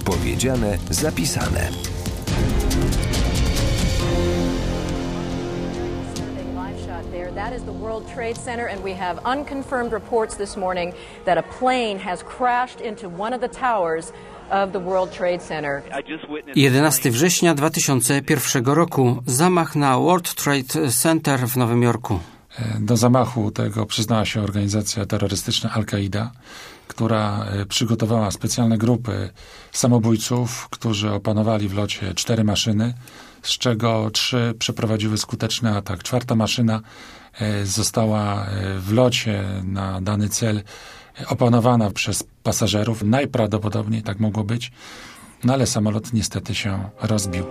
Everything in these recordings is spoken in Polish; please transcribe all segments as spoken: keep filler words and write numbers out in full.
Powiedziane, zapisane. That is the World Trade Center, and we have unconfirmed reports this morning that a plane has crashed into one of the towers of the World Trade Center. jedenastego września dwa tysiące pierwszego roku. Zamach na World Trade Center w Nowym Jorku. Do zamachu tego przyznała się organizacja terrorystyczna Al-Kaida, która przygotowała specjalne grupy samobójców, którzy opanowali w locie cztery maszyny, z czego trzy przeprowadziły skuteczny atak. Czwarta maszyna została w locie na dany cel opanowana przez pasażerów. Najprawdopodobniej tak mogło być, no ale samolot niestety się rozbił.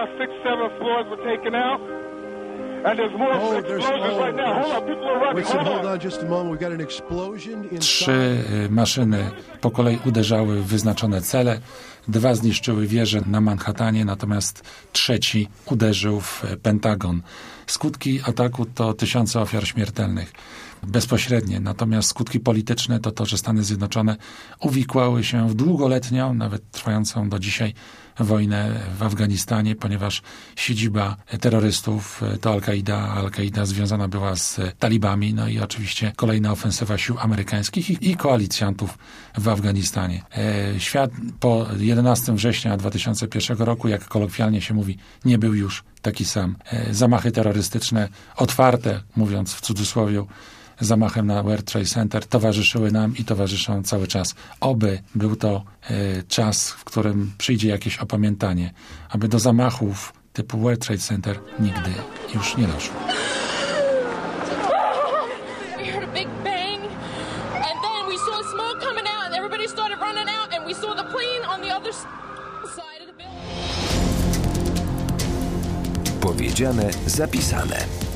Trzy maszyny po kolei uderzały w wyznaczone cele. Dwa zniszczyły wieżę na Manhattanie, natomiast trzeci uderzył w Pentagon. Skutki ataku to tysiące ofiar śmiertelnych. Bezpośrednie. Natomiast skutki polityczne to to, że Stany Zjednoczone uwikłały się w długoletnią, nawet trwającą do dzisiaj, wojnę w Afganistanie, ponieważ siedziba terrorystów to Al-Kaida. Al-Kaida związana była z talibami, no i oczywiście kolejna ofensywa sił amerykańskich i, i koalicjantów w Afganistanie. E, świat po jedenastego września dwa tysiące pierwszego roku, jak kolokwialnie się mówi, nie był już taki sam. E, zamachy terrorystyczne, otwarte, mówiąc w cudzysłowie, zamachem na World Trade Center towarzyszyły nam i towarzyszą cały czas. Oby był to e, czas, w którym przyjdzie jakieś opamiętanie, aby do zamachów typu World Trade Center nigdy już nie doszło. Powiedziane, zapisane.